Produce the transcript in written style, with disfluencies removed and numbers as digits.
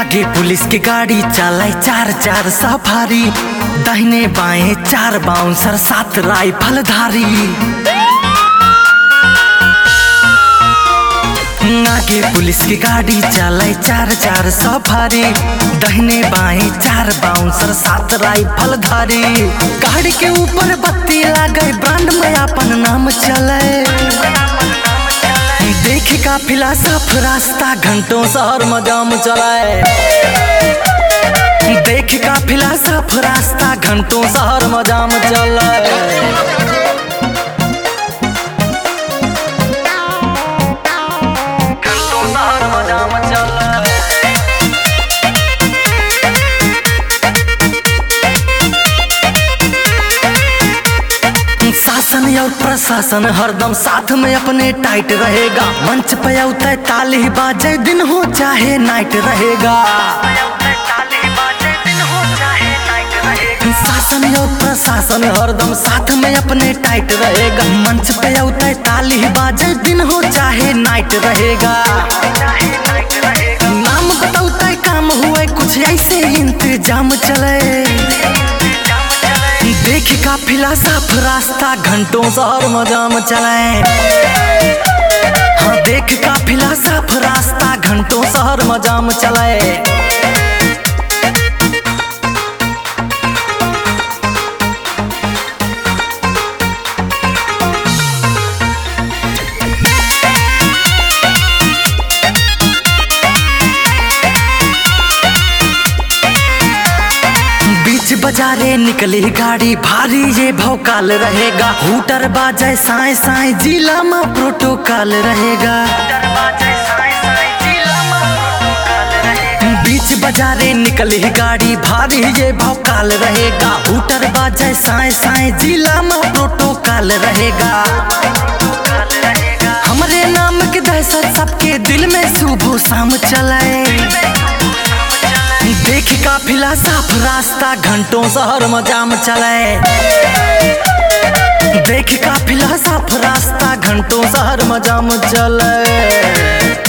आगे पुलिस की गाड़ी चलाए चार चार सफारी, दाहिने बाएं चार बाउंसर सात राइफलधारी। आगे पुलिस की गाड़ी चलाए चार चार सफारी, दाहिने बाएं चार बाउंसर सात राइफलधारी। गाड़ी के ऊपर बत्ती लागे ब्रांड में अपन नाम चले। देख काफिला साफ रास्ता घंटों शहर में जाम चलाए। देख काफिला साफ रास्ता घंटों शहर में जाम चलाए। शासन और प्रशासन हरदम साथ में अपने टाइट रहेगा। मंच पे उतर ताली बाजे दिन हो चाहे नाइट रहेगा। शासन और प्रशासन हरदम साथ में अपने टाइट रहेगा। मंच पे उतर ताली बाजे दिन हो चाहे नाइट रहेगा। नाम बताओ काम हुए कुछ ऐसे इंतजाम चले। देख काफिला साफ रास्ता घंटों शहर में जाम चलाए। हाँ देख काफिला साफ रास्ता घंटों शहर में जाम चलाए। बाजारे निकली गाड़ी भारी ये भौकाल रहेगा। हूटर बाजे साए साए जिला में प्रोटोकॉल रहेगा। बीच बाजारे निकली गाड़ी भारी ये भौकाल रहेगा। हूटर बाजे साए साए जिला में प्रोटोकॉल रहेगा। हमारे नाम की दहशत सबके दिल में सुबह शाम चलाए। देख काफिला साफ रास्ता घंटों शहर में जाम चलाए। देख काफिला साफ रास्ता घंटों शहर में जाम चलाए।